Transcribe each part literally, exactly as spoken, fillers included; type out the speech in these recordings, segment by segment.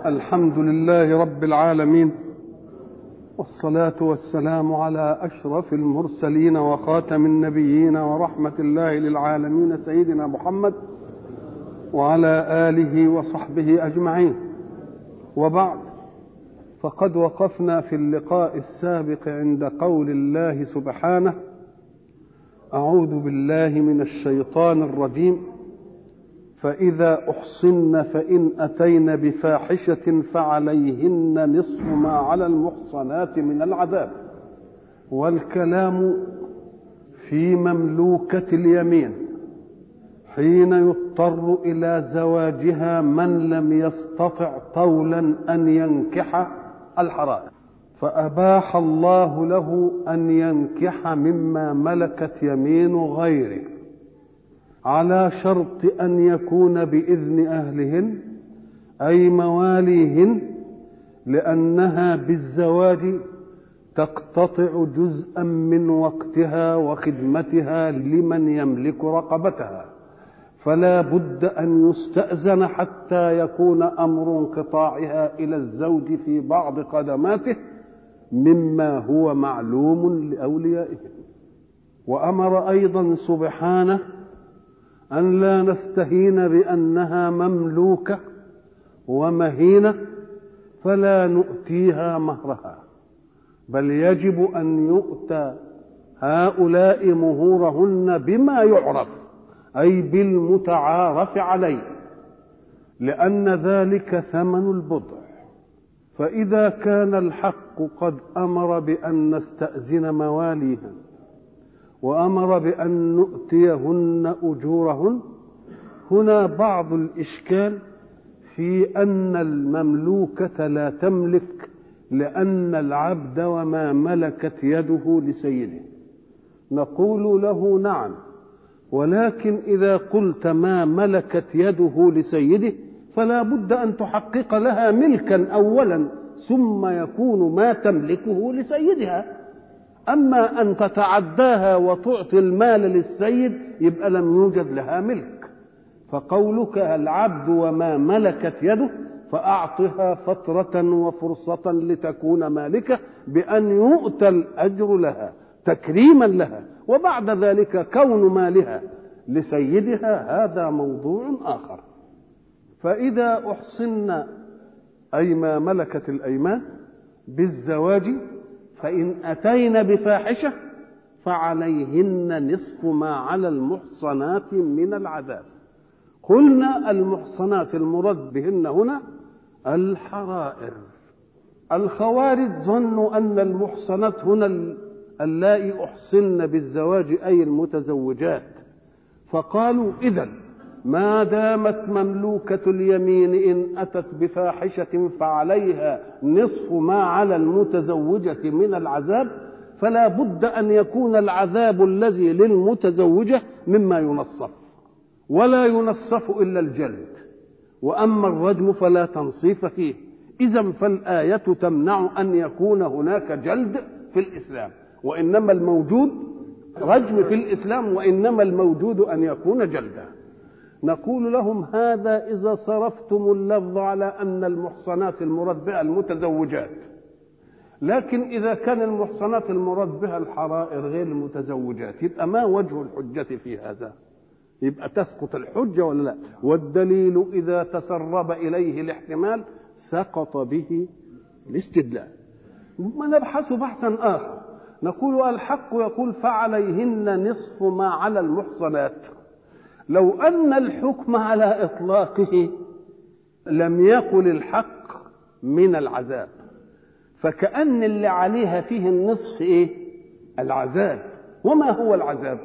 الحمد لله رب العالمين، والصلاة والسلام على أشرف المرسلين وخاتم النبيين ورحمة الله للعالمين سيدنا محمد وعلى آله وصحبه أجمعين. وبعد، فقد وقفنا في اللقاء السابق عند قول الله سبحانه: أعوذ بالله من الشيطان الرجيم، فإذا أحصن فإن أتين بفاحشة فعليهن نصف ما على المحصنات من العذاب. والكلام في مملوكة اليمين حين يضطر إلى زواجها من لم يستطع طولا أن ينكح الحرائر، فأباح الله له أن ينكح مما ملكت يمين غيره على شرط أن يكون بإذن أهلهن أي مواليهن، لأنها بالزواج تقتطع جزءا من وقتها وخدمتها لمن يملك رقبتها، فلا بد أن يستأذن حتى يكون أمر انقطاعها إلى الزوج في بعض خدماته مما هو معلوم لأوليائه. وأمر أيضا سبحانه أن لا نستهين بأنها مملوكة ومهينة فلا نؤتيها مهرها، بل يجب أن يؤتى هؤلاء مهورهن بما يعرف، أي بالمتعارف عليه، لأن ذلك ثمن البضع. فإذا كان الحق قد أمر بأن نستأذن مواليها وأمر بأن نؤتيهن أجورهن، هنا بعض الإشكال في أن المملوكة لا تملك، لأن العبد وما ملكت يده لسيده. نقول له: نعم، ولكن إذا قلت ما ملكت يده لسيده فلا بد أن تحقق لها ملكا أولا ثم يكون ما تملكه لسيدها. أما أن تتعداها وتعطي المال للسيد يبقى لم يوجد لها ملك. فقولك العبد وما ملكت يده فأعطها فترة وفرصة لتكون مالكة بأن يؤتى الأجر لها تكريما لها، وبعد ذلك كون مالها لسيدها هذا موضوع آخر. فإذا أحصن أي ما ملكت الأيمان بالزواج فإن أتين بفاحشة فعليهن نصف ما على المحصنات من العذاب. قلنا المحصنات المراد بهن هنا الحرائر. الخوارج ظنوا أن المحصنات هنا اللائي أحصن بالزواج أي المتزوجات، فقالوا: إذن ما دامت مملوكة اليمين إن أتت بفاحشة فعليها نصف ما على المتزوجة من العذاب، فلا بد أن يكون العذاب الذي للمتزوجة مما ينصف، ولا ينصف إلا الجلد، وأما الرجم فلا تنصيف فيه. إذن فالآية تمنع أن يكون هناك جلد في الإسلام، وإنما الموجود رجم في الإسلام، وإنما الموجود أن يكون جلدا. نقول لهم: هذا إذا صرفتم اللفظ على أن المحصنات المراد بها المتزوجات، لكن إذا كان المحصنات المراد بها الحرائر غير المتزوجات يبقى ما وجه الحجة في هذا؟ يبقى تسقط الحجة ولا لا؟ والدليل إذا تسرب إليه الاحتمال سقط به الاستدلال. ما نبحث بحثا آخر، نقول الحق يقول فعليهن نصف ما على المحصنات. لو أن الحكم على إطلاقه لم يقل الحق من العذاب، فكأن اللي عليها فيه النصف إيه؟ العذاب. وما هو العذاب؟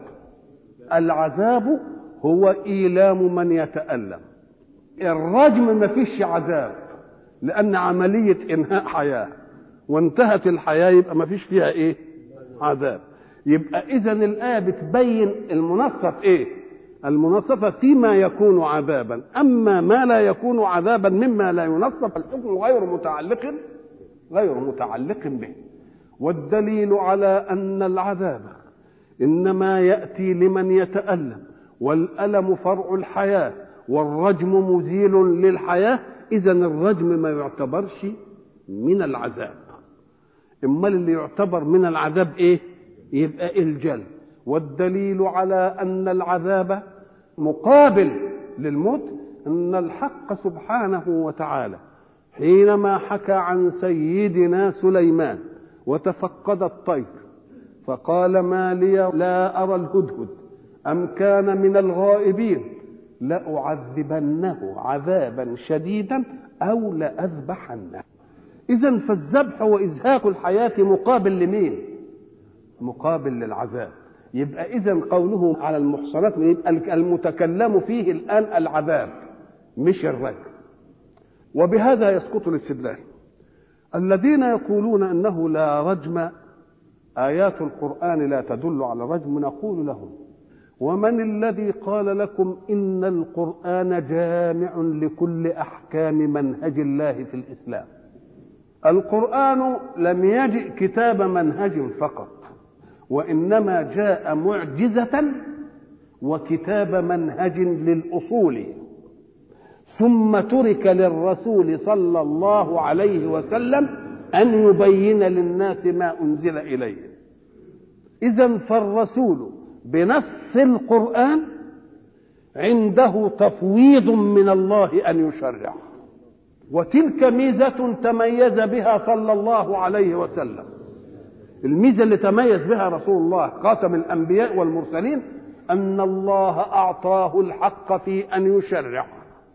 العذاب هو إيلام من يتألم. الرجم ما فيش عذاب، لأن عملية إنهاء حياة، وانتهت الحياة يبقى ما فيش فيها إيه؟ عذاب. يبقى إذن الآية بتبين المنصف إيه؟ المنصفة فيما يكون عذابا، أما ما لا يكون عذابا مما لا ينصف الحكم غير متعلق غير متعلق به. والدليل على أن العذاب إنما يأتي لمن يتألم، والألم فرع الحياة، والرجم مزيل للحياة، إذن الرجم ما يعتبرش من العذاب. امال اللي يعتبر من العذاب ايه؟ يبقى الجلد. والدليل على ان العذاب مقابل للموت ان الحق سبحانه وتعالى حينما حكى عن سيدنا سليمان وتفقد الطير فقال ما لي لا ارى الهدهد ام كان من الغائبين لأعذبنه عذابا شديدا او لأذبحنه. إذن فالذبح وإزهاق الحياة مقابل لمين؟ مقابل للعذاب. يبقى إذن قوله على المحصنات يبقى المتكلم فيه الآن العذاب مش الرجم. وبهذا يسقط الاستدلال. الذين يقولون أنه لا رجم، آيات القرآن لا تدل على الرجم، نقول لهم ومن الذي قال لكم إن القرآن جامع لكل أحكام منهج الله في الإسلام؟ القرآن لم يجئ كتاب منهج فقط، وإنما جاء معجزة وكتاب منهج للأصول، ثم ترك للرسول صلى الله عليه وسلم أن يبين للناس ما أنزل إليه. إذن فالرسول بنص القرآن عنده تفويض من الله أن يشرع، وتلك ميزة تميز بها صلى الله عليه وسلم. الميزة اللي تميز بها رسول الله خاتم الأنبياء والمرسلين أن الله أعطاه الحق في أن يشرع،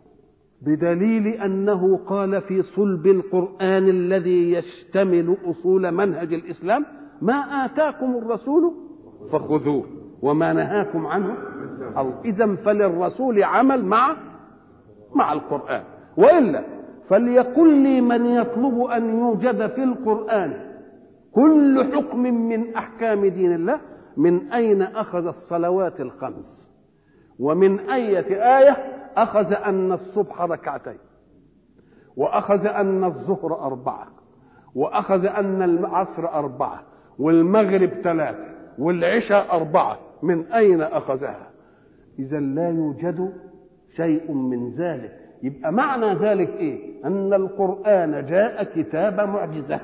بدليل أنه قال في صلب القرآن الذي يشتمل أصول منهج الإسلام ما آتاكم الرسول فخذوه وما نهاكم عنه. إذن فللرسول عمل مع مع القرآن، وإلا فليقل لي من يطلب أن يوجد في القرآن كل حكم من أحكام دين الله من أين أخذ الصلوات الخمس، ومن أية آية أخذ أن الصبح ركعتين، وأخذ أن الظهر أربعة، وأخذ أن العصر أربعة، والمغرب ثلاثة، والعشاء أربعة، من أين أخذها؟ إذا لا يوجد شيء من ذلك. يبقى معنى ذلك إيه؟ أن القرآن جاء كتاب معجزة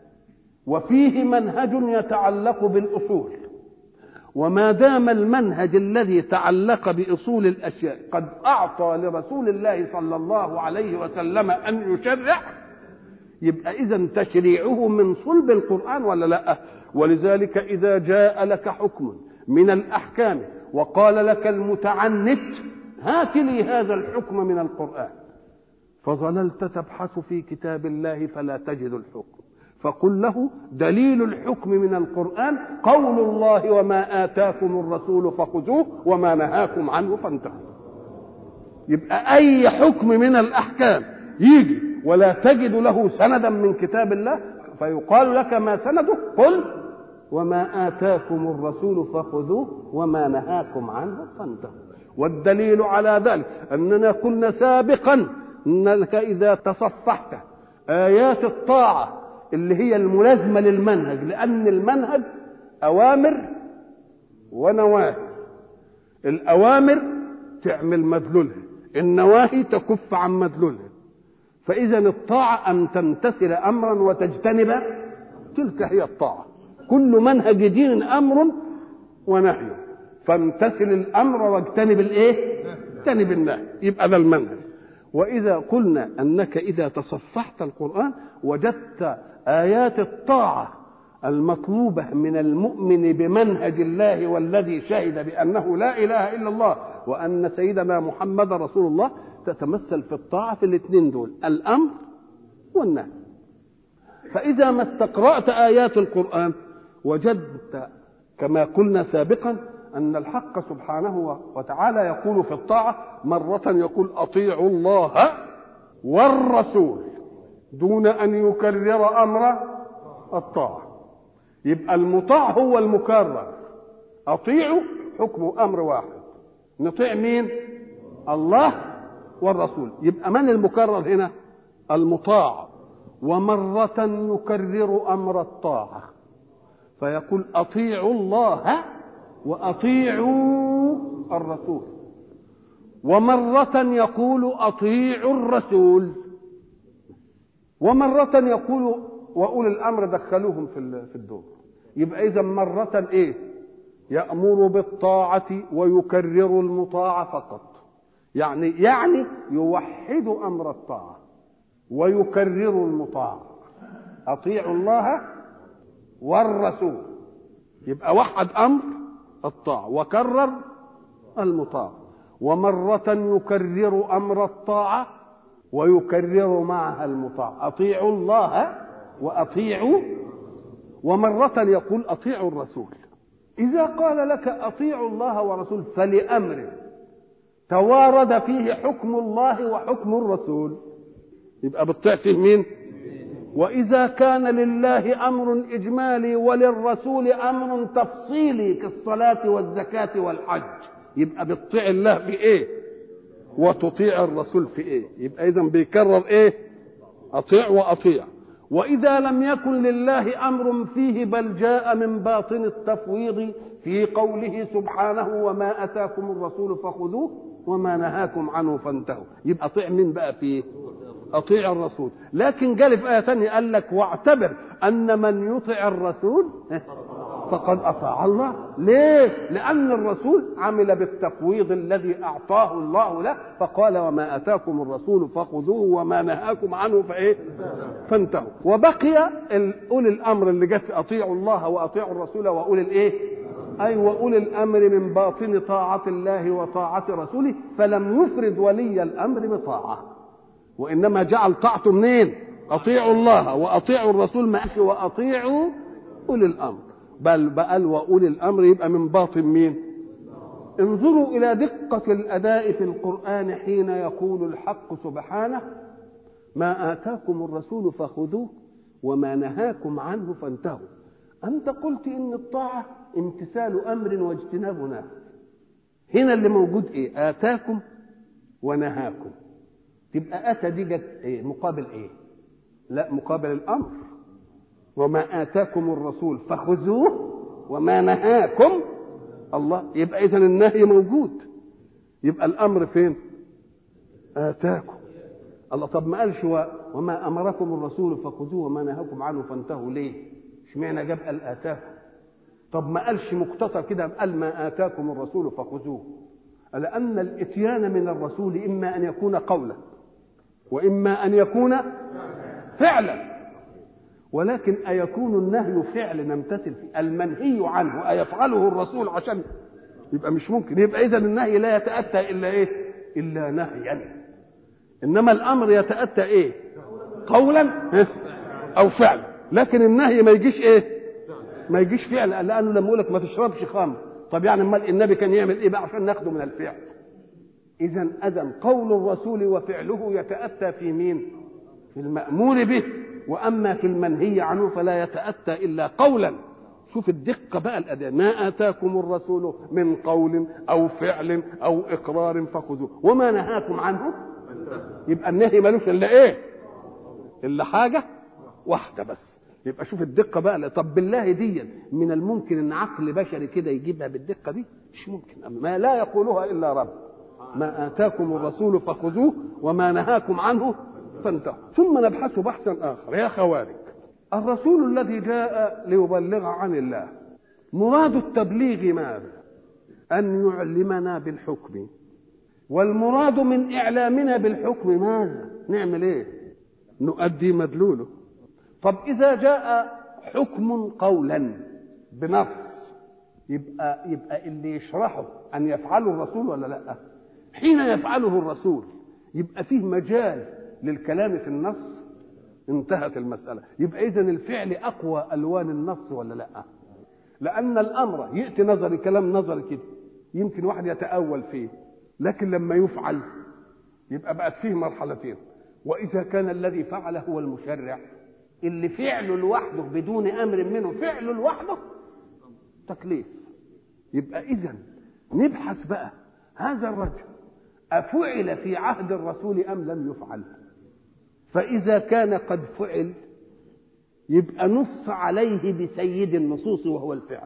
وفيه منهج يتعلق بالأصول، وما دام المنهج الذي تعلق بأصول الأشياء قد أعطى لرسول الله صلى الله عليه وسلم أن يشرع، يبقى إذن تشريعه من صلب القرآن ولا لا؟ ولذلك إذا جاء لك حكم من الأحكام وقال لك المتعنت هات لي هذا الحكم من القرآن، فظللت تبحث في كتاب الله فلا تجد الحكم، فقل له دليل الحكم من القرآن قول الله وما آتاكم الرسول فخذوه وما نهاكم عنه فانتهوا. يبقى أي حكم من الأحكام يجي ولا تجد له سندا من كتاب الله فيقال لك ما سنده؟ قل وما آتاكم الرسول فخذوه وما نهاكم عنه فانتهوا. والدليل على ذلك أننا قلنا سابقا أنك إذا تصفحت آيات الطاعة اللي هي الملازمة للمنهج، لأن المنهج أوامر ونواهي، الأوامر تعمل مدلولها، النواهي تكف عن مدلولها، فإذا الطاعة أن تمتثل أمرا وتجتنب تلك هي الطاعة. كل منهج دين أمر ونهي، فامتثل الأمر واجتنب الإيه؟ اجتنب النهي، يبقى ده المنهج. وإذا قلنا أنك إذا تصفحت القرآن وجدت آيات الطاعة المطلوبة من المؤمن بمنهج الله والذي شهد بأنه لا إله إلا الله وأن سيدنا محمد رسول الله، تتمثل في الطاعة في الاثنين دول، الأمر والنهي. فإذا ما استقرأت آيات القرآن وجدت كما قلنا سابقا أن الحق سبحانه وتعالى يقول في الطاعة مرة يقول أطيعوا الله والرسول دون أن يكرر أمر الطاعة. يبقى المطاع هو المكرر، أطيعوا حكم أمر واحد، نطيع مين؟ الله والرسول. يبقى من المكرر هنا؟ المطاع. ومرة يكرر أمر الطاعة فيقول أطيعوا الله وأطيعوا الرسول، ومرة يقول أطيعوا الرسول ومرة يقول وأولي الأمر دخلوهم في في الدور. يبقى إذا مرة إيه؟ يأمر بالطاعة ويكرر المطاع فقط، يعني يعني يوحد أمر الطاعة ويكرر المطاع، أطيعوا الله والرسول، يبقى وحد أمر الطاعة وكرر المطاع. ومرة يكرر أمر الطاعة ويكرر معها المطاع، أطيعوا الله وأطيعوا. ومرة يقول أطيعوا الرسول. إذا قال لك أطيعوا الله ورسول فلأمر توارد فيه حكم الله وحكم الرسول يبقى بتطيع فيه مين؟ وإذا كان لله أمر إجمالي وللرسول أمر تفصيلي كالصلاة والزكاة والحج يبقى بتطيع الله في إيه وتطيع الرسول في إيه؟ يبقى إذن بيكرر إيه؟ أطيع وأطيع. وإذا لم يكن لله أمر فيه بل جاء من باطن التفويض في قوله سبحانه وما أتاكم الرسول فخذوه وما نهاكم عنه فانتهوا، يبقى أطيع مين بقى فيه؟ أطيع الرسول. لكن قال في آية ثانية قال لك واعتبر أن من يطيع الرسول فقد أطاع الله. ليه؟ لأن الرسول عمل بالتفويض الذي أعطاه الله له، فقال وما أتاكم الرسول فخذوه وما نهاكم عنه فإيه؟ فانتهوا. وبقي أولي الأمر اللي جت في أطيعوا الله وأطيعوا الرسول وأولي الإيه؟ أي وأولي الأمر من باطن طاعة الله وطاعة رسوله، فلم يفرد ولي الأمر بطاعة، وإنما جعل طاعته منين؟ أطيعوا الله وأطيعوا الرسول، ما قالش وأطيعوا أولي الأمر، بل بقى وأولي الأمر يبقى من باطن مين؟ انظروا إلى دقة الأداء في القرآن حين يقول الحق سبحانه ما آتاكم الرسول فخذوه وما نهاكم عنه فانتهوا. أنت قلت إن الطاعة امتثال أمر واجتناب نهي. هنا اللي موجود إيه؟ آتاكم ونهاكم، تبقى أتى دي جت إيه؟ مقابل إيه؟ لا، مقابل الأمر. وما آتاكم الرسول فخذوه وما نهاكم الله، يبقى إذن النهي موجود، يبقى الأمر فين؟ آتاكم الله. طب ما قالش وما أمركم الرسول فخذوه وما نهاكم عنه فانتهوا، ليه؟ اشمعنى جاب قال آتاكم؟ طب ما قالش مختصر كده قال ما آتاكم الرسول فخذوه؟ لأن الإتيان من الرسول إما أن يكون قولا وإما أن يكون فعلا، ولكن أيكون النهي فعل نمتثل فيه؟ المنهي عنه أيفعله الرسول عشان يبقى مش ممكن. يبقى إذن النهي لا يتأتى إلا إيه؟ إلا نهيا. إنما الأمر يتأتى إيه؟ قولا أو فعلا، لكن النهي ما يجيش إيه؟ ما يجيش فعل. لأنه لما يقول لك ما تشربش خمر، طب يعني امال النبي كان يعمل إيه بقى عشان ناخده من الفعل؟ إذن أذن قول الرسول وفعله يتأتى في مين؟ في المأمور به، وأما في المنهي عنه فلا يتأتى إلا قولا. شوف الدقة بقى الأداء، ما آتاكم الرسول من قول أو فعل أو إقرار فخذوه وما نهاكم عنه. يبقى النهي ملوش إلا إيه؟ إلا حاجة واحدة بس. يبقى شوف الدقة بقى. طب بالله دي من الممكن أن عقل بشري كده يجيبها بالدقة دي؟ مش ممكن. ما لا يقولها إلا رب. ما آتاكم الرسول فخذوه وما نهاكم عنه فانتهوا. ثم نبحث بحثا آخر. يا خوارج، الرسول الذي جاء ليبلغ عن الله مراد التبليغ ماذا؟ أن يعلمنا بالحكم. والمراد من إعلامنا بالحكم ماذا؟ نعمل إيه؟ نؤدي مدلوله. طب إذا جاء حكم قولا بنص يبقى يبقى اللي يشرحه أن يفعله الرسول ولا لا؟ حين يفعله الرسول يبقى فيه مجال للكلام في النص، انتهت المسألة. يبقى إذن الفعل أقوى ألوان النص ولا لا؟ لأن الأمر يأتي نظري، كلام نظري كده يمكن واحد يتأول فيه، لكن لما يفعل يبقى بقت فيه مرحلتين. وإذا كان الذي فعله هو المشرع اللي فعله لوحده بدون أمر منه، فعله لوحده تكليف. يبقى إذن نبحث بقى هذا الرجل أفعل في عهد الرسول أم لم يفعل؟ فإذا كان قد فعل يبقى نص عليه بسيد النصوص وهو الفعل،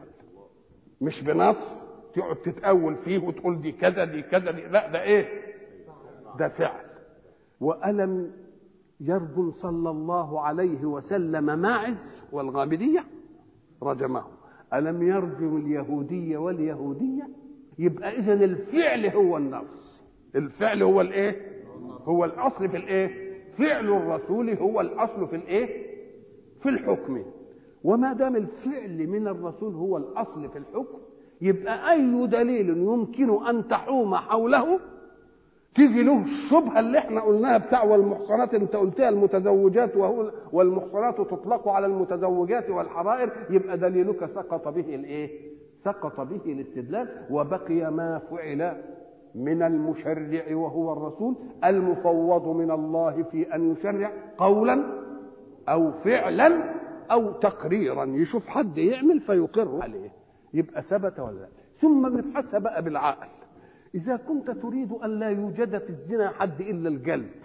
مش بنص تقعد تتأول فيه وتقول دي كذا دي كذا دي، لا، ده إيه؟ ده فعل. وألم يرجم صلى الله عليه وسلم ماعز والغامدية رجمه، ألم يرجم اليهودية واليهودية؟ يبقى إذن الفعل هو النص، الفعل هو الإيه؟ هو الأصل في الإيه؟ فعل الرسول هو الأصل في الإيه؟ في الحكم. وما دام الفعل من الرسول هو الأصل في الحكم، يبقى أي دليل يمكن أن تحوم حوله تيجي له الشبهة اللي احنا قلناها بتاع والمحصنات، انت قلتها المتزوجات، وهو والمحصنات تطلق على المتزوجات والحرائر، يبقى دليلك سقط به الايه؟ سقط به الاستدلال، وبقي ما فعل من المشرع وهو الرسول المفوض من الله في ان يشرع قولا او فعلا او تقريرا، يشوف حد يعمل فيقر عليه، يبقى ثبت ولا لا. ثم نبحثها بقى بالعقل. إذا كنت تريد أن لا يوجد في الزنا حد إلا الجلد،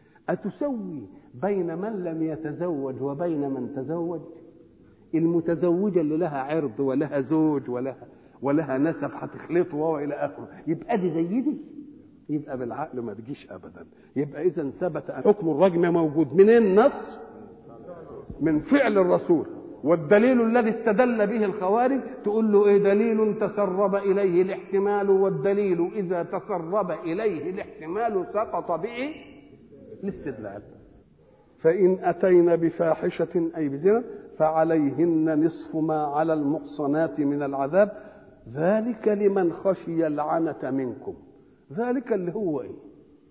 أتسوي بين من لم يتزوج وبين من تزوج؟ المتزوجة اللي لها عرض ولها زوج ولها ولها نسب هتخلطه وإلى آخره، يبقى دي زي دي؟ يبقى بالعقل ما تجيش أبدا. يبقى إذا ثبت حكم الرجم موجود منين؟ النص من فعل الرسول. والدليل الذي استدل به الخوارج تقول له ايه؟ دليل تسرب اليه الاحتمال، والدليل اذا تسرب اليه الاحتمال سقط به الاستدلال. فان اتينا بفاحشه اي بزنا فعليهن نصف ما على المحصنات من العذاب، ذلك لمن خشي العنة منكم. ذلك اللي هو ايه؟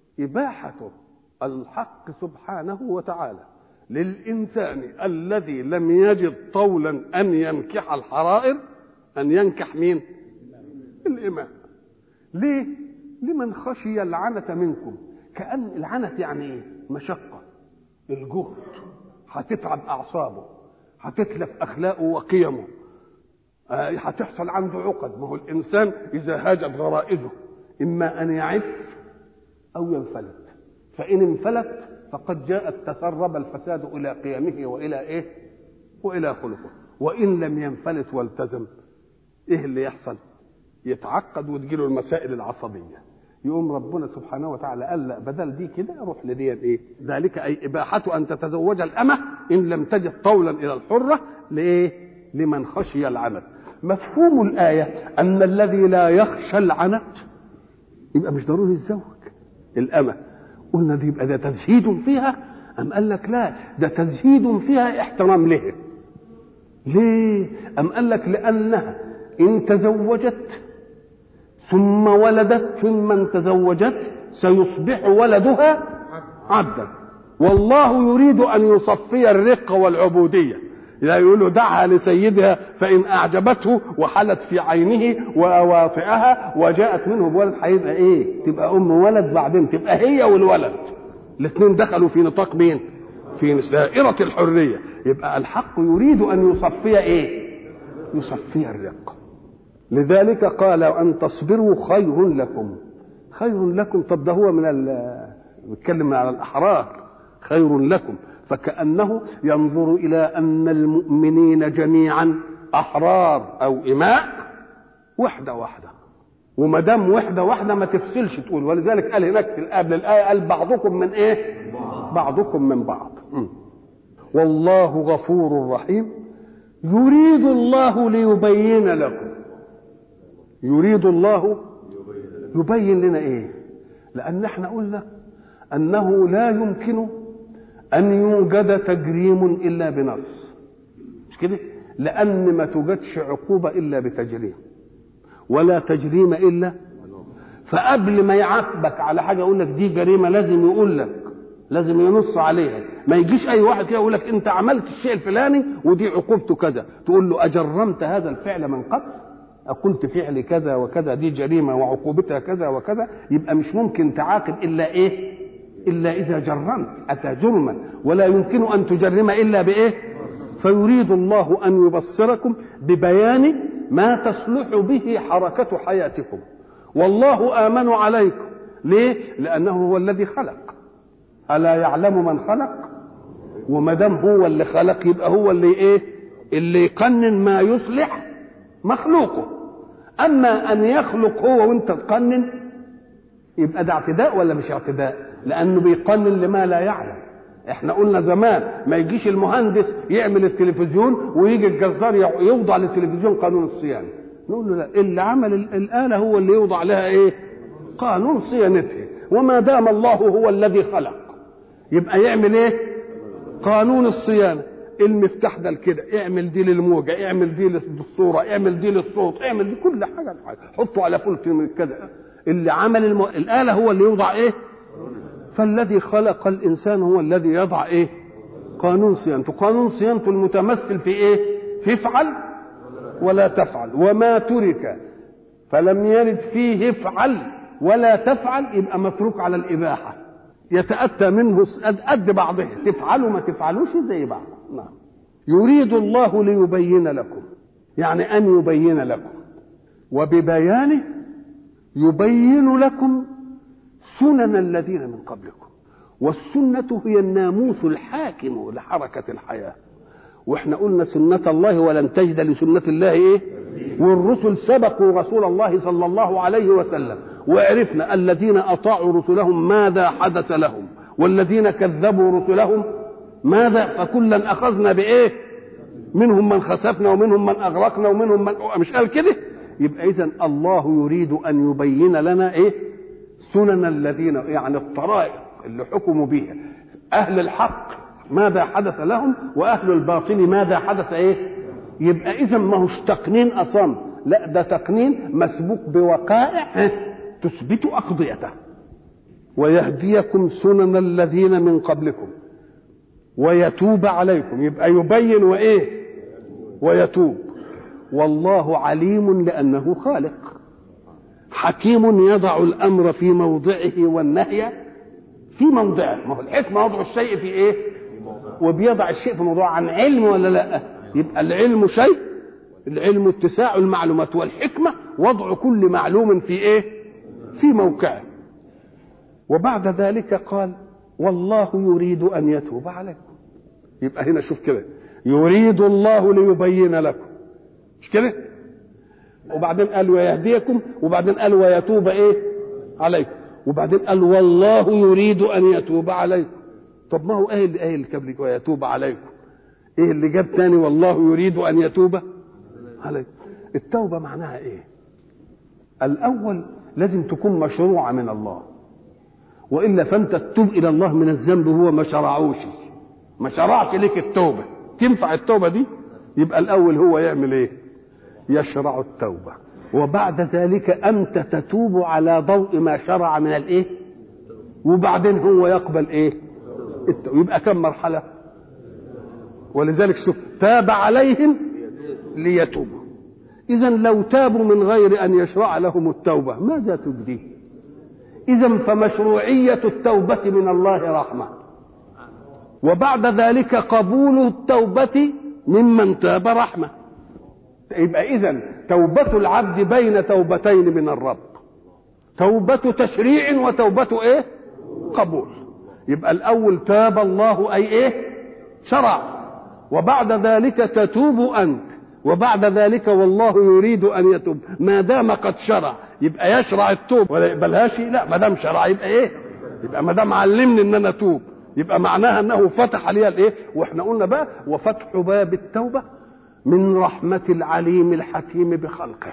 اباحه الحق سبحانه وتعالى للإنسان الذي لم يجد طولا أن ينكح الحرائر أن ينكح مين؟ الإمام. ليه؟ لمن خشي العنة منكم. كأن العنة يعني إيه؟ مشقة، الجهد، هتتعب أعصابه، هتتلف أخلاقه وقيمه، هتحصل عنده عقد. ما هو الإنسان إذا هاجت غرائزه إما أن يعف أو ينفلت، فإن انفلت فقد جاءت تسرب الفساد إلى قيمه وإلى إيه؟ وإلى خلقه. وإن لم ينفلت والتزم، إيه اللي يحصل؟ يتعقد وتجيله المسائل العصبية. يقوم ربنا سبحانه وتعالى قال لا، بدل دي كده روح لدي إيه؟ ذلك أي إباحة أن تتزوج الأمة إن لم تجد طولا إلى الحرة. لإيه؟ لمن خشي العنت. مفهوم الآية أن الذي لا يخشى العنت يبقى مش ضروري يتزوج الأمة. قلنا دي يبقى ده تزهيد فيها. أم قال لك لا، ده تزهيد فيها احترام له. ليه؟ أم قال لك لأنها إن تزوجت ثم ولدت ثم تزوجت سيصبح ولدها عبدا، والله يريد أن يصفي الرق والعبودية. لا يقول دعها لسيدها فإن أعجبته وحلت في عينه ووافئها وجاءت منه بولد، هيبقى إيه؟ تبقى أم ولد، بعدين تبقى هي والولد الاثنين دخلوا في نطاق مين؟ في دائرة الحرية. يبقى الحق يريد أن يصفي إيه؟ يصفي الرق. لذلك قال أن تصبروا خير لكم. خير لكم، طب ده هو من ال بيتكلم على الأحرار. خير لكم، فكأنه ينظر إلى أن المؤمنين جميعا أحرار أو إماء وحدة وحدة، وما دام وحدة وحدة ما تفصلش تقول. ولذلك قال هناك في قبل الآية قال بعضكم من إيه؟ بعضكم من بعض. م. والله غفور رحيم. يريد الله ليبين لكم. يريد الله يبين لنا إيه؟ لأن احنا قلنا أنه لا يمكن أن يوجد تجريم إلا بنص، مش كده؟ لأن ما توجدش عقوبة إلا بتجريم، ولا تجريم إلا. فقبل ما يعاقبك على حاجة يقول لك دي جريمة لازم يقول لك، لازم ينص عليها. ما يجيش أي واحد كده يقول لك أنت عملت الشيء الفلاني ودي عقوبته كذا، تقول له أجرمت هذا الفعل من قبل؟ أقلت فعل كذا وكذا دي جريمة وعقوبتها كذا وكذا. يبقى مش ممكن تعاقب إلا إيه؟ إلا إذا جرمت، أتى جرما، ولا يمكن أن تجرم إلا بإيه؟ فيريد الله أن يبصركم ببيان ما تصلح به حركة حياتكم. والله آمن عليكم. ليه؟ لأنه هو الذي خلق. ألا يعلم من خلق؟ وما دام هو اللي خلق يبقى هو اللي إيه؟ اللي يقنن ما يصلح مخلوقه. أما أن يخلق هو وأنت تقنن يبقى ده اعتداء ولا مش اعتداء؟ لأنه بيقنن لما لا يعلم. احنا قلنا زمان ما يجيش المهندس يعمل التلفزيون ويجي الجزار يوضع للتلفزيون قانون الصيانه، نقول له لا، اللي عمل الاله هو اللي يوضع لها ايه؟ قانون صيانتها. وما دام الله هو الذي خلق يبقى يعمل ايه؟ قانون الصيانه. المفتاح ده كده، اعمل دي للموجه، اعمل دي للصوره، اعمل دي للصوت، اعمل دي كل حاجه حاجه حطه على فلت من كذا. اللي عمل المو... الاله هو اللي يوضع ايه؟ فالذي خلق الانسان هو الذي يضع ايه؟ قانون صيانته. قانون صيانته المتمثل في ايه؟ في افعل ولا تفعل. وما ترك فلم يرد فيه افعل ولا تفعل يبقى متروك على الاباحه، يتاتى منه قد بعضه، تفعلوا ما تفعلوش زي بعض. نعم. يريد الله ليبين لكم، يعني ان يبين لكم، وببيانه يبين لكم سنن الذين من قبلكم. والسنة هي الناموس الحاكم لحركة الحياة. واحنا قلنا سنة الله ولن تجد لسنة الله ايه؟ والرسل سبقوا رسول الله صلى الله عليه وسلم، وعرفنا الذين اطاعوا رسلهم ماذا حدث لهم، والذين كذبوا رسلهم ماذا، فكلا اخذنا بايه؟ منهم من خسفنا ومنهم من اغرقنا ومنهم من، مش قال كده؟ يبقى اذن الله يريد ان يبين لنا ايه؟ سنن الذين، يعني الطرائق اللي حكموا بها. اهل الحق ماذا حدث لهم، واهل الباطل ماذا حدث ايه؟ يبقى اذا ما هوش تقنين اصلا، لا ده تقنين مسبوق بوقائع تثبت اقضيته. ويهديكم سنن الذين من قبلكم ويتوب عليكم، يبقى يبين وايه؟ ويتوب. والله عليم لانه خالق حكيم يضع الامر في موضعه والنهي في موضعه. ما هو الحكمه وضع الشيء في ايه؟ وبيضع الشيء في موضوعه. عن علم ولا لا؟ يبقى العلم شيء، العلم اتساع المعلومات، والحكمه وضع كل معلوم في ايه؟ في موقعه. وبعد ذلك قال والله يريد ان يتوب عليكم. يبقى هنا شوف كده، يريد الله ليبين لكم، مش كده؟ وبعدين قال ويهديكم، وبعدين قال ويتوب ايه؟ عليكم، وبعدين قال والله يريد ان يتوب عليكم. طب ما هو ايه اللي ايه اللي قبل ويتوب عليكم؟ ايه اللي جاب تاني والله يريد ان يتوب عليكم؟ التوبه معناها ايه؟ الاول لازم تكون مشروعه من الله، والا فانت تتوب الى الله من الذنب هو ما شرعوش، ما شرعش لك التوبه. تنفع التوبه دي؟ يبقى الاول هو يعمل ايه؟ يشرع التوبه، وبعد ذلك انت تتوب على ضوء ما شرع من الايه؟ وبعدين هو يقبل ايه؟ التوبة. يبقى كم مرحله؟ ولذلك شوف تاب عليهم ليتوبوا. اذا لو تابوا من غير ان يشرع لهم التوبه ماذا تجدي؟ اذا فمشروعيه التوبه من الله رحمه، وبعد ذلك قبول التوبه ممن تاب رحمه. يبقى اذا توبه العبد بين توبتين من الرب، توبه تشريع وتوبه ايه؟ قبول. يبقى الاول تاب الله اي ايه؟ شرع، وبعد ذلك تتوب انت، وبعد ذلك والله يريد ان يتوب. ما دام قد شرع يبقى يشرع التوب ولا يقبلهاش؟ لا، ما دام شرع يبقى ايه؟ يبقى ما دام علمني ان انا اتوب يبقى معناها انه فتح عليها الايه؟ واحنا قلنا بقى وفتح باب التوبه من رحمه العليم الحكيم بخلقه.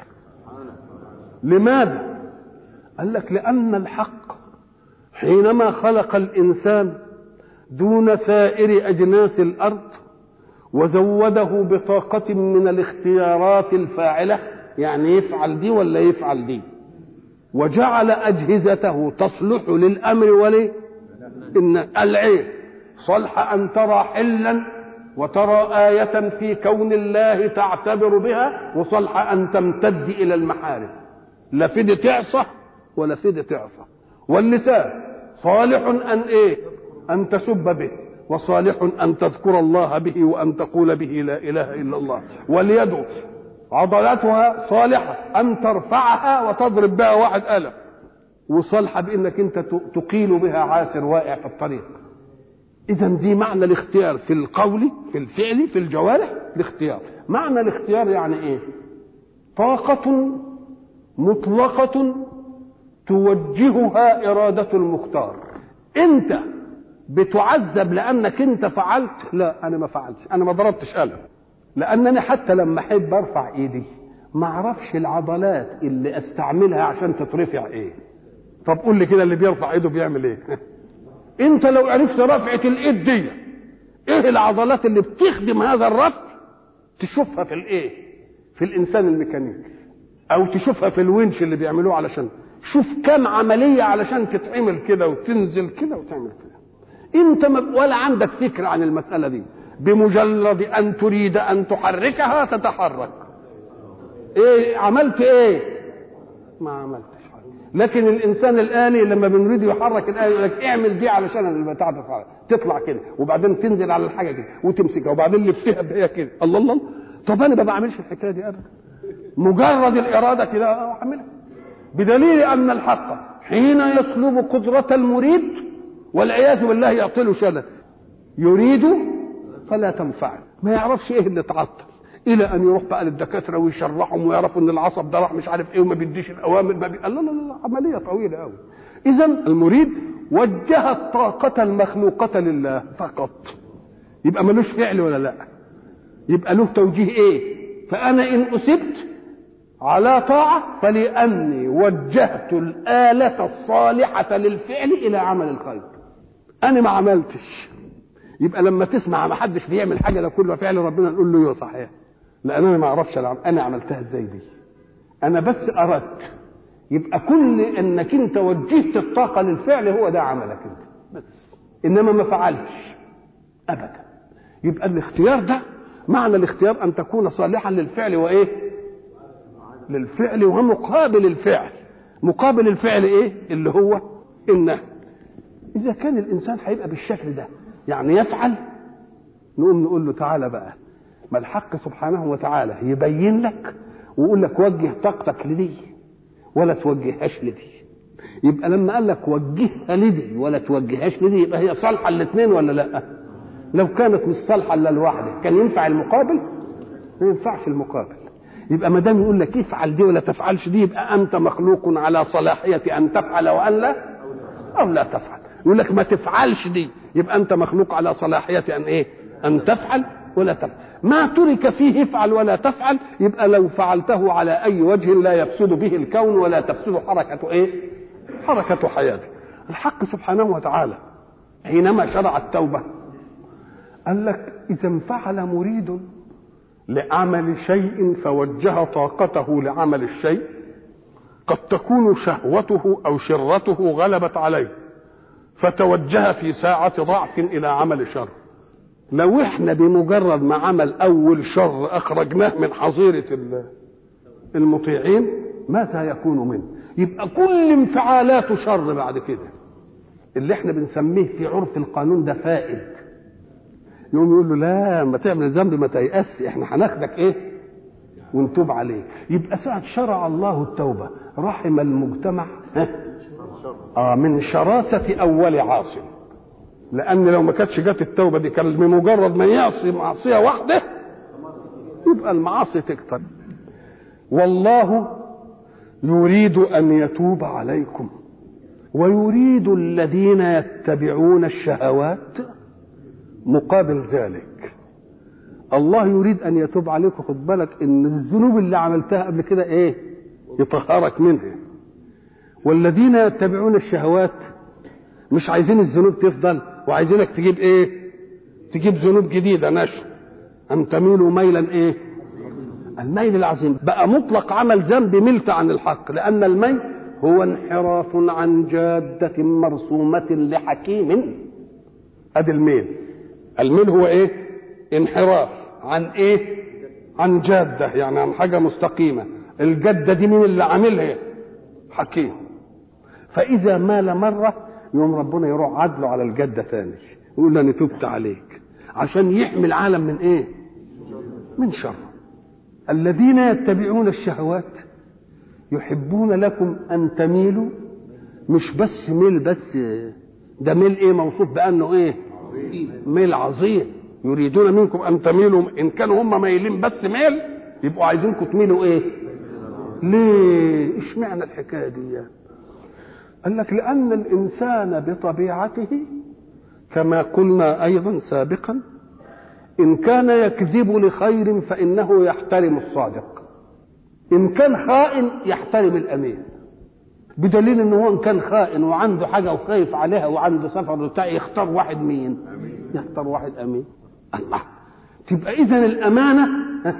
لماذا؟ قال لك لان الحق حينما خلق الانسان دون سائر اجناس الارض وزوده بطاقه من الاختيارات الفاعله، يعني يفعل دي ولا يفعل دي، وجعل اجهزته تصلح للامر ولي ان العين صلح ان ترى حلا وترى آية في كون الله تعتبر بها، وصلح ان تمتد الى المحارم، لا فدي تعصى ولا فدي تعصى. واللسان صالح ان ايه؟ ان تسب به، وصالح ان تذكر الله به وان تقول به لا اله الا الله. واليد عضلاتها صالحه ان ترفعها وتضرب بها واحد قلم، وصالحه بانك انت تقيل بها عاثر واقع في الطريق. اذا دي معنى الاختيار في القول في الفعل في الجوارح. الاختيار معنى الاختيار يعني ايه؟ طاقه مطلقه توجهها اراده المختار. انت بتعذب لانك انت فعلت؟ لا انا ما فعلتش، انا ما ضربتش قلم، لانني حتى لما احب ارفع ايدي ما اعرفش العضلات اللي استعملها عشان تترفع ايه. طب قول لي كده اللي بيرفع ايده بيعمل ايه؟ انت لو عرفت رفعه الايد دي ايه العضلات اللي بتخدم هذا الرفع تشوفها في الايه، في الانسان الميكانيكي، او تشوفها في الونش اللي بيعملوه، علشان شوف كم عمليه علشان تتعمل كده وتنزل كده وتعمل كده. انت ولا عندك فكره عن المساله دي، بمجرد ان تريد ان تحركها تتحرك. ايه عملت ايه؟ ما عملتش حاجه. لكن الانسان الالي لما بنريد يحرك الالي يقول لك اعمل دي علشان البتاع تتحرك، تطلع كده وبعدين تنزل على الحاجه كده وتمسكها وبعدين لفتها بهي كده. الله الله، طب انا ما بعملش الحكايه دي ابدا، مجرد الاراده كده اعملها. بدليل ان الحق حين يسلب قدره المريد والعياذ بالله يعطي له شلل، يريد فلا تنفعه، ما يعرفش ايه اللي تعطل، الى ان يروح بقى للدكاتره ويشرحهم ويعرفوا ان العصب ده راح مش عارف ايه وما بيديش الاوامر ما بي... لا لا لا عمليه طويله قوي. اذا المريد وجه الطاقه المخلوقه لله فقط، يبقى ملوش فعل ولا لا؟ يبقى له توجيه ايه؟ فانا ان اصبت على طاعه فلاني وجهت الاله الصالحه للفعل الى عمل الخير. انا ما عملتش، يبقى لما تسمع ما حدش بيعمل حاجه ده كله فعل ربنا نقول له ايوه صحيح، لان انا ما اعرفش انا عملتها ازاي دي، انا بس اردت. يبقى كل انك انت وجهت الطاقه للفعل هو ده عملك انت بس، انما ما فعلتش ابدا. يبقى الاختيار ده معنى الاختيار ان تكون صالحا للفعل وايه؟ للفعل ومقابل الفعل. مقابل الفعل ايه؟ اللي هو النهي. اذا كان الانسان هيبقى بالشكل ده يعني يفعل، نقوم نقول له تعالى بقى، ما الحق سبحانه وتعالى يبين لك ويقول لك وجه طاقتك لدي ولا توجههاش لدي. يبقى لما قال لك وجهها لدي ولا توجههاش لدي يبقى هي صالحه الاثنين ولا لا؟ لو كانت مش صالحه الا لوحدها كان ينفع المقابل؟ ما ينفعش المقابل. يبقى ما دام يقول لك افعل دي ولا تفعلش دي يبقى انت مخلوق على صلاحيه ان تفعل وان لا او لا تفعل. يقول لك ما تفعلش دي يبقى انت مخلوق على صلاحيه ان ايه؟ ان تفعل ولا تفعل. ما ترك فيه افعل ولا تفعل يبقى لو فعلته على اي وجه لا يفسد به الكون ولا تفسد حركه ايه؟ حركه حياته. الحق سبحانه وتعالى حينما شرع التوبه قال لك اذا انفعل مريد لعمل شيء فوجه طاقته لعمل الشيء قد تكون شهوته او شرته غلبت عليه فتوجه في ساعة ضعف إلى عمل شر. لو احنا بمجرد ما عمل أول شر أخرجناه من حظيرة المطيعين ماذا يكون منه؟ يبقى كل انفعالاته شر بعد كده، اللي احنا بنسميه في عرف القانون ده فائد. يقوم يقول له لا ما تعمل الذنب ما تيأس، احنا هناخدك ايه ونتوب عليه. يبقى ساعة شرع الله التوبة رحم المجتمع آه من شراسة أول عاصم، لأن لو ما كانتش جت التوبة دي كان بمجرد ما يعصي معصية واحدة يبقى المعاصي تكتر. والله يريد أن يتوب عليكم ويريد الذين يتبعون الشهوات مقابل ذلك. الله يريد أن يتوب عليكم، خد بالك إن الذنوب اللي عملتها قبل كده إيه؟ يطهرك منها. والذين يتبعون الشهوات مش عايزين الذنوب تفضل وعايزينك تجيب ايه؟ تجيب ذنوب جديده نشو. ان تميلوا ميلا ايه؟ الميل العظيم. بقى مطلق عمل ذنب ملت عن الحق، لان الميل هو انحراف عن جاده مرسومه لحكيم. ادي الميل. الميل هو ايه؟ انحراف عن ايه؟ عن جاده، يعني عن حاجه مستقيمه. الجاده دي مين اللي عاملها؟ حكيم. فإذا مال مرة يوم ربنا يروح عدله على الجدة ثاني يقول له أنا تبت عليك عشان يحمي العالم من إيه؟ من شر. الذين يتبعون الشهوات يحبون لكم أن تميلوا، مش بس ميل بس، ده ميل إيه موصوف بأنه إيه؟ ميل عظيم. يريدون منكم أن تميلوا، إن كانوا هم مايلين بس ميل يبقوا عايزينكم تميلوا إيه؟ ليه؟ إيش معنى الحكاية دي؟ قال لك لأن الإنسان بطبيعته كما قلنا أيضا سابقا إن كان يكذب لخير فإنه يحترم الصادق، إن كان خائن يحترم الأمين، بدليل إن هو إن كان خائن وعنده حاجة وخايف عليها وعنده سفر بتاع يختار واحد مين؟ يختار واحد أمين. الله، تبقى إذن الأمانة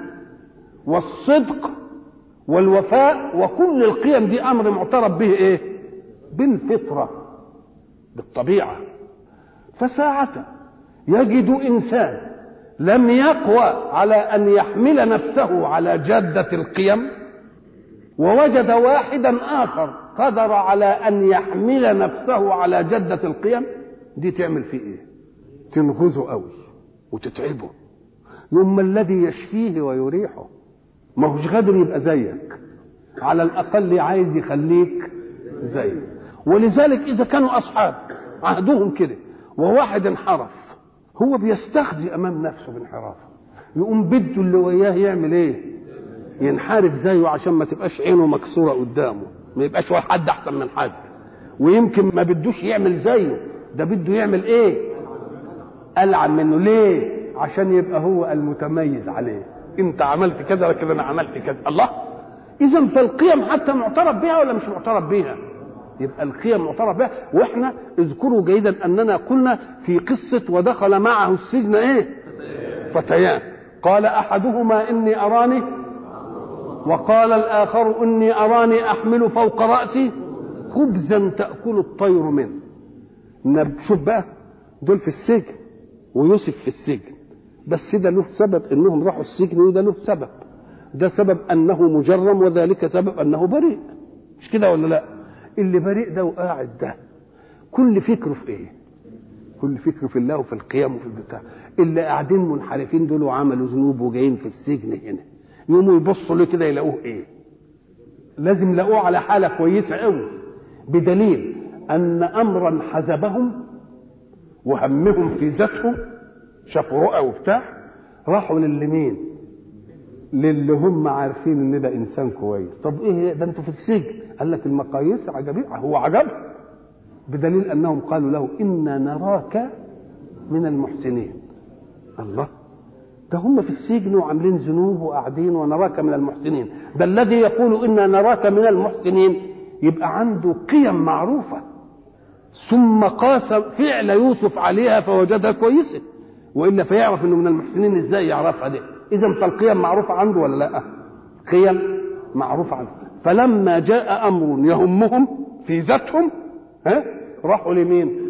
والصدق والوفاء وكل القيم دي أمر معترف به إيه؟ بالفطرة، بالطبيعة. فساعة يجد إنسان لم يقوى على أن يحمل نفسه على جادة القيم، ووجد واحدا آخر قدر على أن يحمل نفسه على جادة القيم، دي تعمل فيه إيه؟ تنغزه قوي وتتعبه. يوم الذي يشفيه ويريحه، ما هوش قادر يبقى زيك، على الأقل عايز يخليك زيك. ولذلك إذا كانوا أصحاب عهدهم كده وواحد انحرف، هو بيستخزي أمام نفسه بانحرافه، يقوم بده اللي وياه يعمل إيه؟ ينحرف زيه عشان ما تبقاش عينه مكسورة قدامه، ما يبقاش حد أحسن من حد. ويمكن ما بدوش يعمل زيه، ده بده يعمل إيه؟ ألعن منه. ليه؟ عشان يبقى هو المتميز عليه. انت عملت كذا لكن انا عملت كذا. الله، اذا فالقيم حتى معترف بها ولا مش معترف بها؟ يبقى القيم معترف بها. واحنا اذكروا جيدا اننا قلنا في قصه ودخل معه السجن ايه؟ فتيان، قال احدهما اني اراني، وقال الاخر اني اراني احمل فوق راسي خبزا تاكل الطير منه. شوف بقى، دول في السجن ويوسف في السجن، بس ده له سبب انهم راحوا السجن، وده له سبب، ده سبب انه مجرم وذلك سبب انه بريء، مش كده ولا لا؟ اللي بريء ده وقاعد ده كل فكره في ايه؟ كل فكره في الله وفي القيام وفي البتاع. اللي قاعدين منحرفين دول وعملوا ذنوب وجايين في السجن هنا، يوموا يبصوا له كده يلاقوه ايه؟ لازم يلاقوه على حاله كويسه قوي، بدليل ان امرا حزبهم وهمهم في ذاتهم، شافوا رؤى وبتاع، راحوا للمين؟ للي هم عارفين ان ده انسان كويس. طب ايه ده انتوا في السجن؟ قال لك المقاييس عجبيه، هو عجبه، بدليل انهم قالوا له انا نراك من المحسنين. الله، ده هم في السجن وعاملين ذنوب وقاعدين ونراك من المحسنين. ده الذي يقول انا نراك من المحسنين يبقى عنده قيم معروفه، ثم قاس فعل يوسف عليها فوجدها كويسه، والا فيعرف انه من المحسنين ازاي يعرفها دي؟ اذا فالقيم معروفه عنده ولا لا؟ قيم معروفه عنده. فلما جاء امر يهمهم في ذاتهم، ها، راحوا لمين؟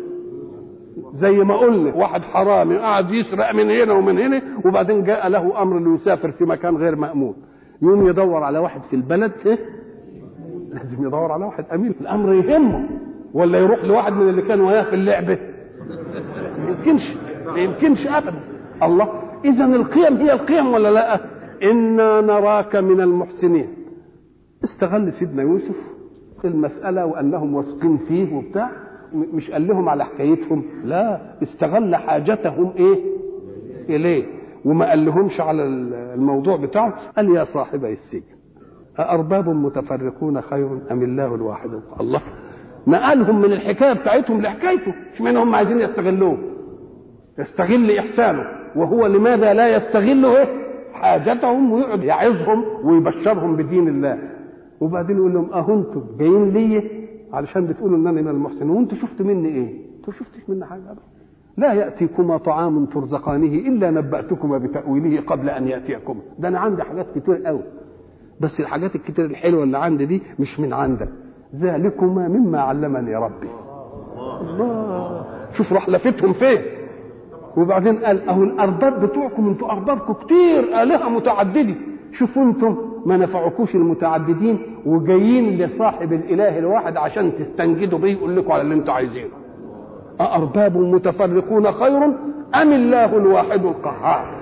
زي ما قلنا واحد حرامي قاعد يسرق من هنا ومن هنا، وبعدين جاء له امر انه يسافر في مكان غير مأمون، يوم يدور على واحد في البلد، ها، لازم يدور على واحد امين، الامر يهمه، ولا يروح لواحد من اللي كانوا وياه في اللعبه؟ ما يمكنش، ما يمكنش ابدا. الله، اذا القيم هي القيم ولا لا؟ انا نراك من المحسنين. استغل سيدنا يوسف في المساله وانهم واثقين فيه وبتاع، مش قال لهم على حكايتهم، لا، استغل حاجتهم ايه اليه، وما قال لهمش على الموضوع بتاعه. قال يا صاحبي السجن أأرباب متفرقون خير أم الله الواحد القهار؟ الله، نقلهم من الحكايه بتاعتهم لحكايته، مش من هم عايزين يستغلوه، يستغل احسانه، وهو لماذا لا يستغله ايه؟ حاجتهم، ويقعد يعظهم ويبشرهم بدين الله، وبعدين يقول لهم اهو انتم جايين لي علشان بتقولوا انني من المحسنين، وانتوا شفتوا مني ايه؟ انتوا شفتش مني حاجه ابدا. لا ياتيكما طعام ترزقانه الا نباتكما بتاويله قبل ان ياتيكما. ده انا عندي حاجات كتير قوي، بس الحاجات الكتير الحلوه اللي عندي دي مش من عندك، ذلكما مما علمني ربي. الله، شوف راح لفتهم فين. وبعدين قال اهو الارباب بتوعكم انتوا اربابكم كتير، الهه متعدده، شوفوا انتم ما نفعكوش المتعددين وجايين لصاحب الاله الواحد عشان تستنجدوا بيه يقول لكم على اللي انتوا عايزينه. أأرباب متفرقون خير أم الله الواحد القهار؟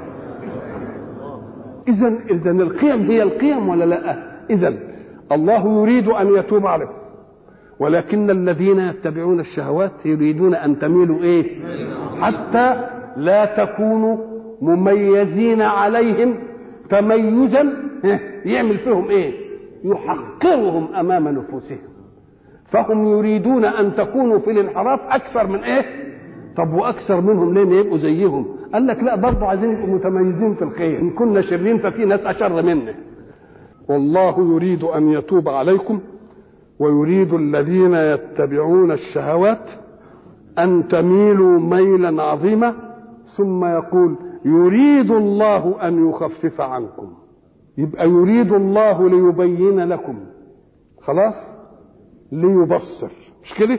إذن إذن القيم هي القيم ولا لا؟ إذن الله يريد أن يتوب عليكم، ولكن الذين يتبعون الشهوات يريدون أن تميلوا إيه؟ حتى لا تكونوا مميزين عليهم تميزا يعمل فيهم إيه؟ يحقرهم أمام نفوسهم. فهم يريدون أن تكونوا في الانحراف أكثر من إيه؟ طب واكثر منهم ليه يبقوا زيهم؟ قال لك لا، برضه عايزين يبقوا متميزين في الخير، ان كنا شرين ففي ناس اشر منه. والله يريد ان يتوب عليكم ويريد الذين يتبعون الشهوات ان تميلوا ميلا عظيما. ثم يقول يريد الله ان يخفف عنكم. يبقى يريد الله ليبين لكم، خلاص، ليبصر، مش كده؟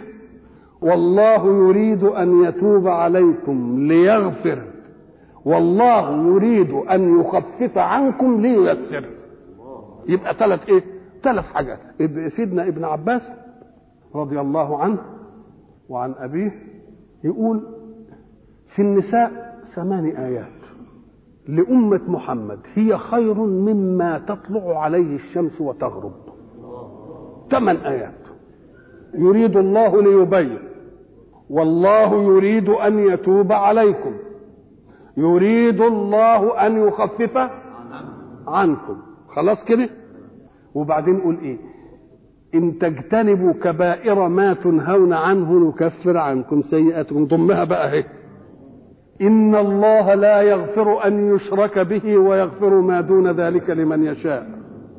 والله يريد ان يتوب عليكم ليغفر، والله يريد ان يخفف عنكم لييسر. يبقى ثلاث ايه؟ ثلاث حاجات. سيدنا ابن عباس رضي الله عنه وعن ابيه يقول في النساء ثمان ايات لأمة محمد هي خير مما تطلع عليه الشمس وتغرب. ثمان آيات. يريد الله ليبين، والله يريد أن يتوب عليكم، يريد الله أن يخفف عنكم، خلاص كده. وبعدين نقول إيه؟ إن تجتنبوا كبائر ما تنهون عنه نكفر عنكم سيئاتكم. ضمها بقى اهي، إن الله لا يغفر أن يشرك به ويغفر ما دون ذلك لمن يشاء.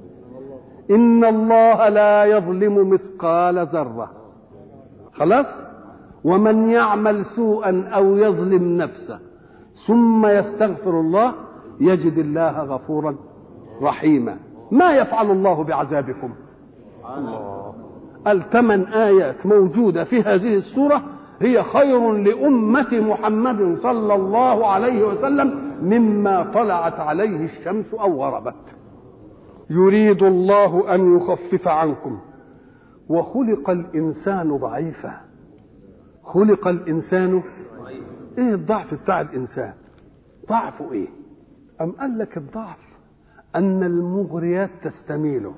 إن الله لا يظلم مثقال ذرة، خلاص. ومن يعمل سوءا أو يظلم نفسه ثم يستغفر الله يجد الله غفورا رحيما. ما يفعل الله بعذابكم؟ الله. الثمان آيات موجودة في هذه السورة هي خير لأمة محمد صلى الله عليه وسلم مما طلعت عليه الشمس أو غربت. يريد الله أن يخفف عنكم. وخلق الإنسان ضعيفا. خلق الإنسان إيه الضعف بتاع الإنسان؟ ضعفه إيه؟ أم قال لك الضعف أن المغريات تستميله،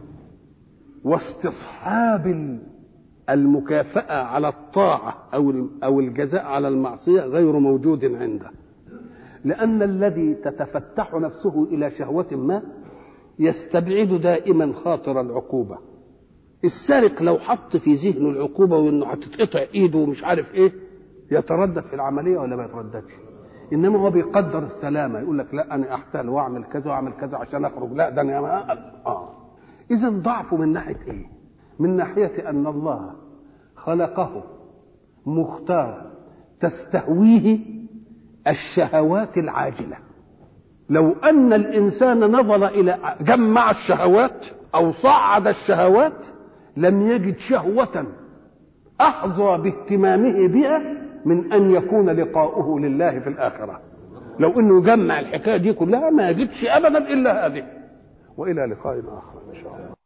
واستصحاب المكافأة على الطاعة أو أو الجزاء على المعصية غير موجود عنده. لأن الذي تتفتح نفسه إلى شهوة ما يستبعد دائما خاطر العقوبة. السارق لو حط في ذهنه العقوبة وإنه هتتقطع إيده ومش عارف إيه يتردد في العملية ولا ما يترددش؟ إنما هو بيقدر السلامة، يقول لك لا أنا أحتال وأعمل كذا وأعمل كذا عشان أخرج، لا ده أنا آه. إذا ضعفه من ناحية إيه؟ من ناحية أن الله خلقه مختار تستهويه الشهوات العاجلة. لو أن الإنسان نظر إلى جمع الشهوات أو صعد الشهوات لم يجد شهوة أحظى باهتمامه بها من أن يكون لقاؤه لله في الآخرة. لو أنه يجمع الحكاية دي كلها ما يجدش أبدا إلا هذه. وإلى لقاء آخر إن شاء الله.